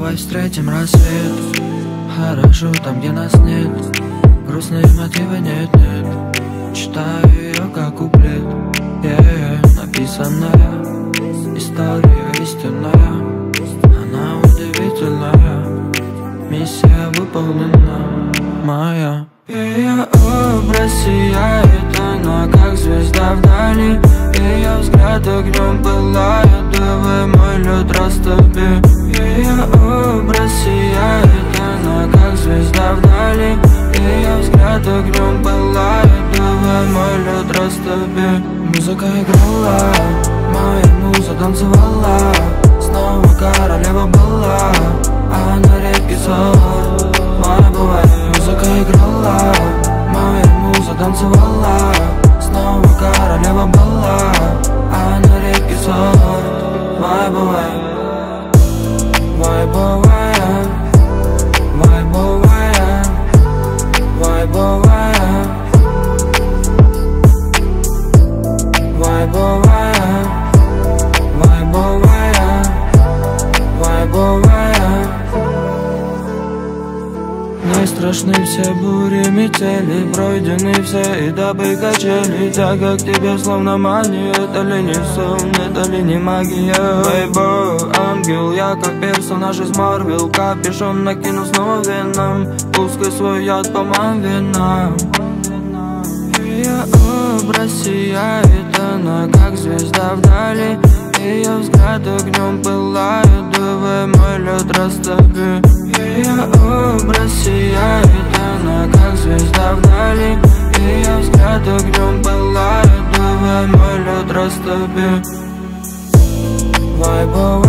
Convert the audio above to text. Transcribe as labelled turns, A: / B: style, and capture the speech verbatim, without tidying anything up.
A: давай встретим рассвет. Хорошо там, где нас нет, грустные мотивы нет-нет. Читаю ее как куплет, yeah, написанная история истинная, она удивительная, миссия выполнена моя. Ее образ сияет, она как звезда вдали. Ее взгляд огнем пылает, давай мой лед растопи. Ее образ сияет, она как звезда вдали. Ее взгляд огнем пылает, давай мой лед растопи. Музыка играла, моя муза танцевала, снова королева была, а на реке золот. Моя бывает, музыка играла, моя муза танцевала, снова королева была, а на реке золот. Моя бывает, вайбовая, вайбовая, вайбовая, вайбовая, вайбовая, вайбовая. Не страшны все бури, метели, пройдены все этапы качели. Тяга к тебе словно мания, это ли не сон, это ли не магия? Бэйбо, ангел, я как персонаж из Марвел. Капюшон накину снова веном, пускай свой яд по моим венам. Ее образ сияет, она как звезда вдали. Ее взгляд огнем пылает, давай мой лед растопи. Ее образ сияет, она как звезда вдали. Ее взгляд огнем пылает, давай мой лед растопи. Вайбовая.